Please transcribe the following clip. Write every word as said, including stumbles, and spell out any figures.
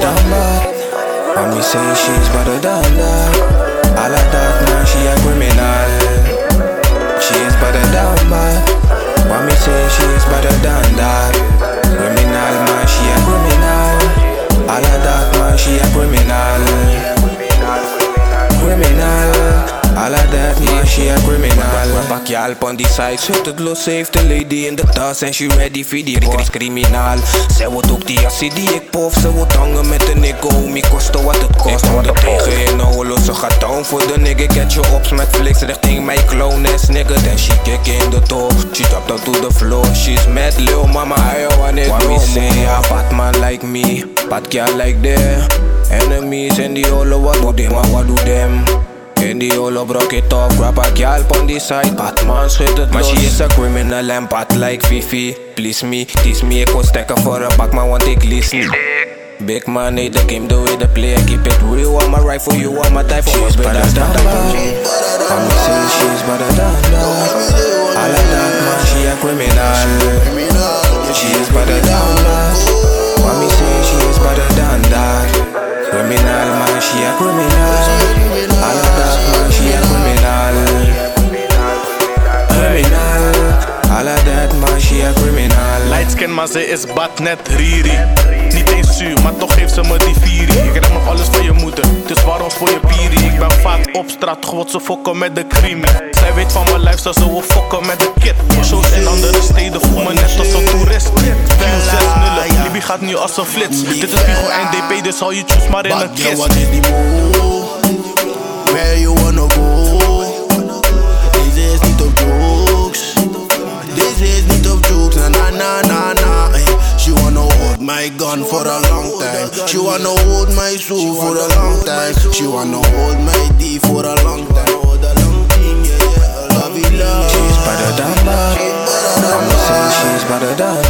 than bad. Mommy say she's better than that. All of that, man, she a criminal. She is better than bad. Mommy say she is better than that. Criminal, man, she a criminal. All of that, man, she a criminal. Criminal. All of that, man, she a criminal. Pak je al on die side, zit het los, heeft de lady in de tas en she ready for die boss criminaal. Zij wordt ook die assie die ik pof, ze wordt hangen met de nigga, homie, koste wat het kost. Ik moet tegen in nou los, ze gaat down voor de nigga. Get your ops met flicks richting mijn clown ass nigga. Then she kick in the door, she drop down to the floor. She's mad, lil mama, I want it. What me say, a bad man like me, bad girl like them. Enemies and the all what do them, what do them? In die holo brok it off, grab a girl on the side. Batman schudt het los. Maar she is a criminal and bad like Fifi. Please me, tease me, ik wil stekken voor een bak, maar want ik lease niet. Big man, need the game, the way they play. Keep it real, I'ma ride for you, I'ma die for my brothers. Mommy say she's better than that. All of that, man, she a criminal. She is better than that. Mommy say she is better than that. Criminal, man, she a criminal. All of that, man, she a criminal. Criminal. All of that, man, she a criminal. Lightskin, maar ze is bad net Riri. Niet eens zuur, maar toch geeft ze me die vierie. Ik heb nog alles van je moeder, dus waarom voor je piri? Ik ben vaak op straat, gewoon ze fokken met de creamy. Zij weet van mijn lifestyle, ze wil fokken met de kid. Shows in andere steden, voel me net als een toerist. vier zes nullen, Libby gaat nu als een flits. Dit is Figo N D P, dus hou je juice maar in een kist. What is the move? Where you wanna go? This is niet op jokes. This is niet op jokes. Na na na na na. She wanna hold my gun for a long time. She wanna hold my soul for a long time. She wanna hold my D for a long time. She's better than bad. Mama say she's better than